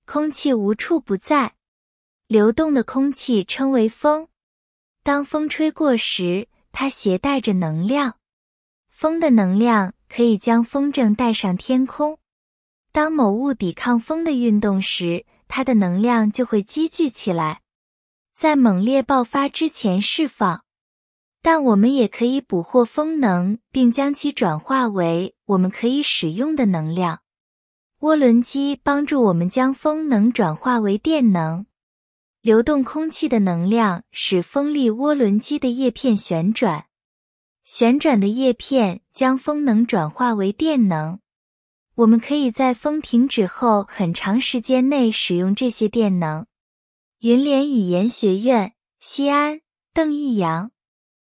空气无处不在，流动的空气称为风。当风吹过时，它携带着能量。风的能量可以将风筝带上天空。当某物抵抗风的运动时，它的能量就会积聚起来，在猛烈爆发之前释放。但我们也可以捕获风能，并将其转化为我们可以使用的能量。涡轮机帮助我们将风能转化为电能。流动空气的能量使风力涡轮机的叶片旋转，旋转的叶片将风能转化为电能。我们可以在风停止后很长时间内使用这些电能。云联语言学院，西安，邓毅阳。